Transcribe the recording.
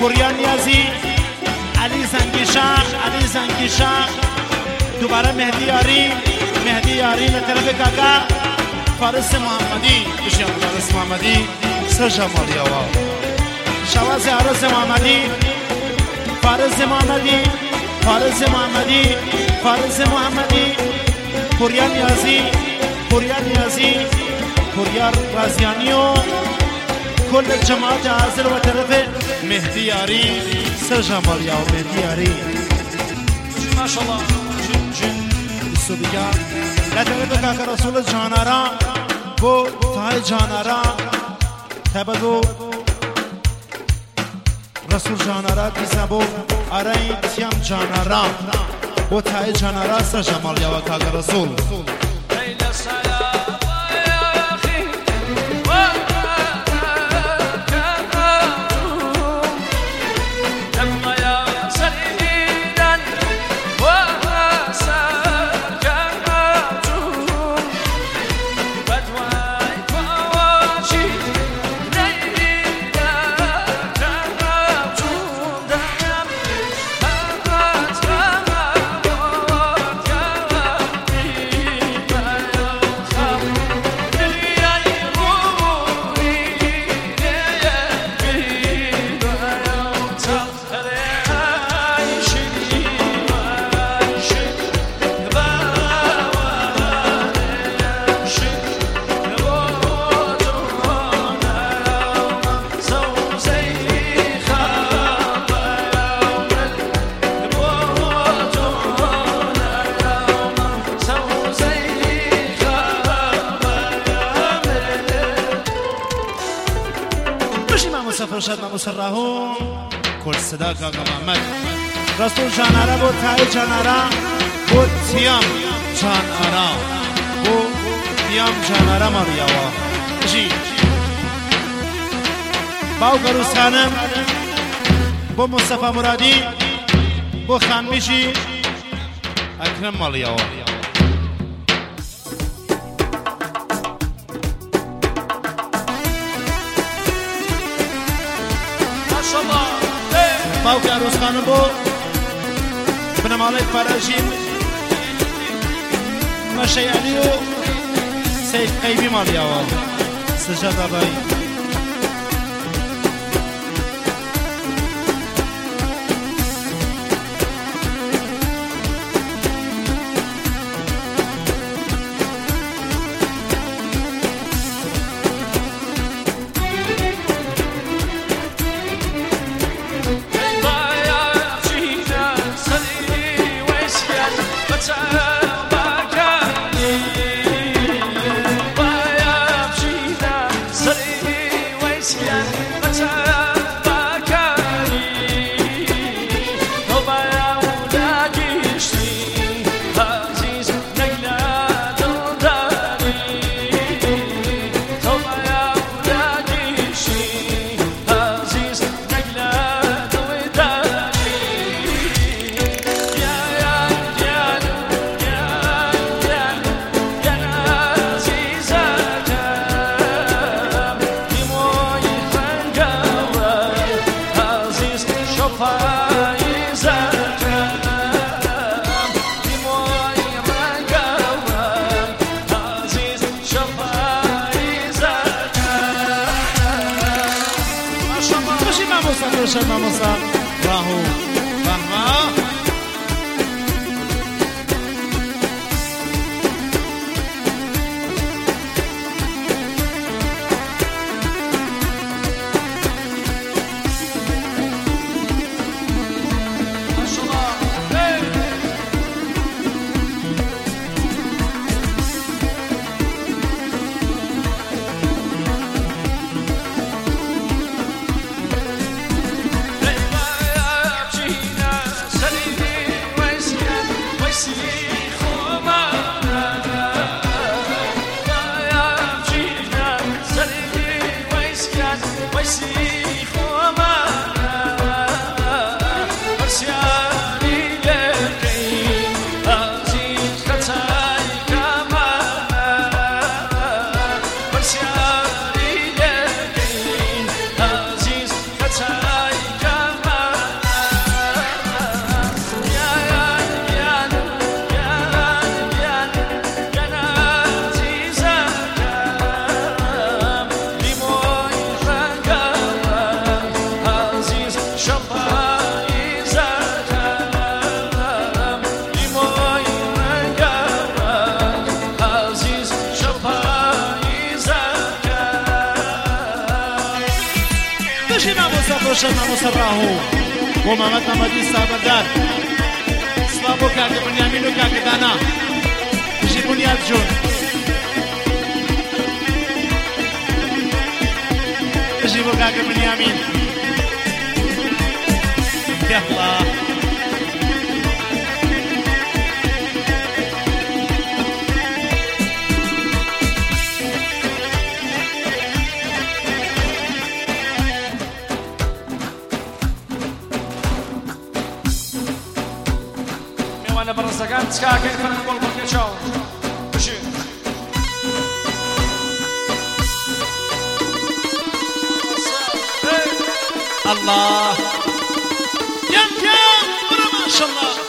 پوریا نیازی، علی زنگیشا، دوباره مهدی یاری لطرف کاکا فارس محمدی، بشیم فارس محمدی سرجا مالیاوا، شواز عرس محمدی، فارس محمدی، پوریا نیازی، پوریا رازیانی و کل جماعت حاضر و طرف مهدی یاری سرجا مالیاوا مهدی یاری ماشاءالله سو دیگه لطرف کاکا رسول جانارا بو تای جانارا تبدو رسول جانارا دیزا بو آرای تیم جانارا بو تای جانارا سر جمالی و کاکا رسول مسرهم کل صدا کاکا محمد رسول جانارا بو تای جانارا بو تیم جانارا ماریاوا جی باو گروس خانم بو مصطفی مرادی بو خانمیشی اکرم مالیاوا باوک عروس خانم بو بنمالک فراشین مشی علی و سید قیبی مالیاوا سجاد آبایی Vamos a Rahu Rahma روشن مسرحو و محمد محمدی سابردار سلام و کاک بنیامین و کاک دانا بشی بنیاد جون بشی بو کاک بنیامین يلا وانا برزقان تسكاكي فانا نقول لك شو مشي الله يا ما شاء الله